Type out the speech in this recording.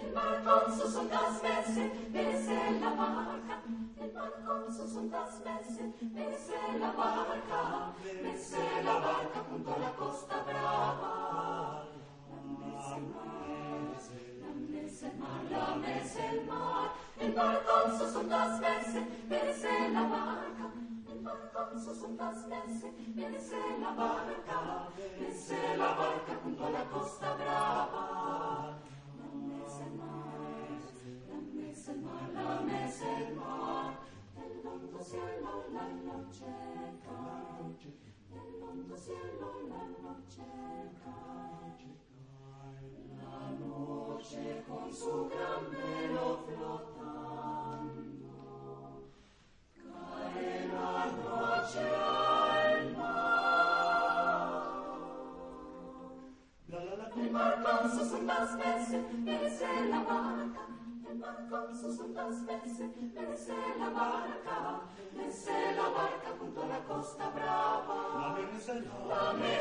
El mar con sus ondas mece la barca. El mar con sus ondas mece la barca. Mece la barca junto a la costa brava. La mece el mar, la mece el mar. El mar con sus ondas mece la barca. El mar con sus ondas mece la barca. Mece la barca junto a la costa brava. La mece el mar, la mece el mar, la mece el mar. El hondo cielo la noche cae. El hondo cielo la noche cae. La noche con su gran velo flotando. Cae la noche al mar. El mar con sus ondas mece la barca. El mar con sus ondas mece la barca. Mece la barca junto a la costa brava. La mece